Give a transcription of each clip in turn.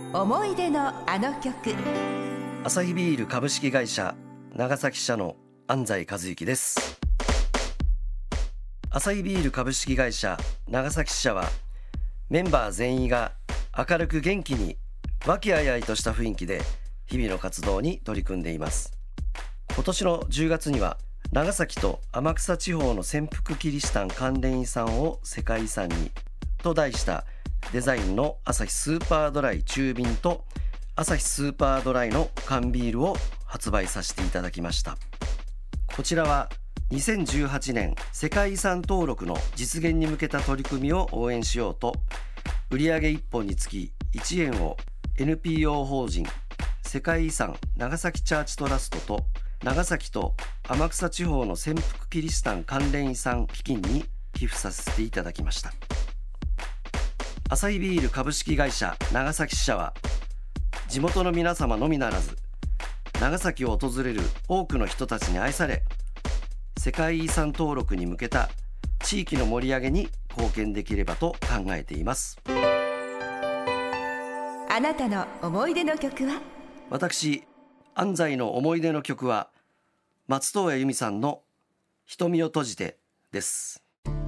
思い出のあの曲。 アサヒビール株式会社長崎支社の安西和之です。アサヒビール株式会社長崎支社はメンバー全員が明るく元気に和気あいあいとした雰囲気で日々の活動に取り組んでいます。今年の10月には長崎と天草地方の潜伏キリシタン関連遺産を世界遺産にと題したデザインのアサヒスーパードライ中瓶とアサヒスーパードライの缶ビールを発売させていただきました。こちらは2018年世界遺産登録の実現に向けた取り組みを応援しようと、売上1本につき1円を NPO 法人世界遺産長崎チャーチトラストと長崎と天草地方の潜伏キリシタン関連遺産基金に寄付させていただきました。アサヒビール株式会社長崎支社は地元の皆様のみならず長崎を訪れる多くの人たちに愛され、世界遺産登録に向けた地域の盛り上げに貢献できればと考えています。 あなたの思い出の曲は？ 私安西の思い出の曲は松任谷由実さんの瞳を閉じてです。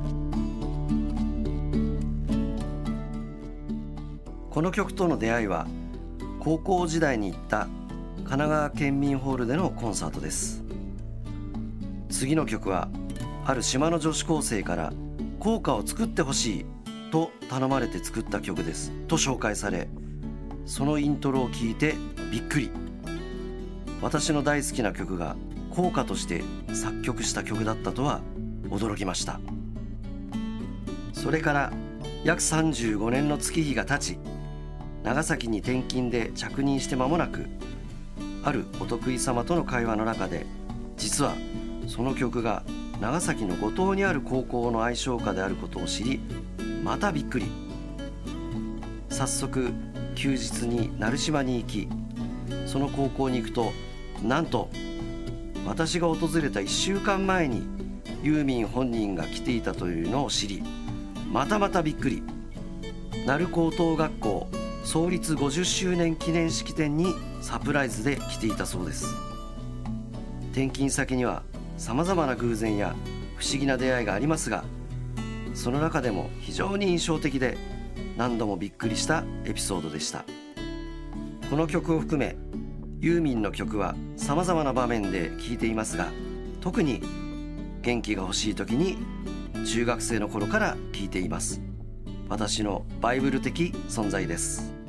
この曲との出会いは高校時代に行った神奈川県民ホールでのコンサートです。次の曲はある島の女子高生から校歌を作ってほしいと頼まれて作った曲ですと紹介され、そのイントロを聞いてびっくり。私の大好きな曲が校歌として作曲した曲だったとは驚きました。それから約35年の月日が経ち、長崎に転勤で着任して間もなく、あるお得意様との会話の中で、実はその曲が長崎の五島にある高校の愛称歌であることを知り、またびっくり。早速休日に鳴島に行き、その高校に行くと、なんと私が訪れた1週間前にユーミン本人が来ていたというのを知り、またまたびっくり。鳴高等学校創立50周年記念式典にサプライズで来ていたそうです。転勤先にはさまざまな偶然や不思議な出会いがありますが、その中でも非常に印象的で何度もびっくりしたエピソードでした。この曲を含めユーミンの曲はさまざまな場面で聴いていますが、特に元気が欲しい時に中学生の頃から聴いています。私のバイブル的存在です。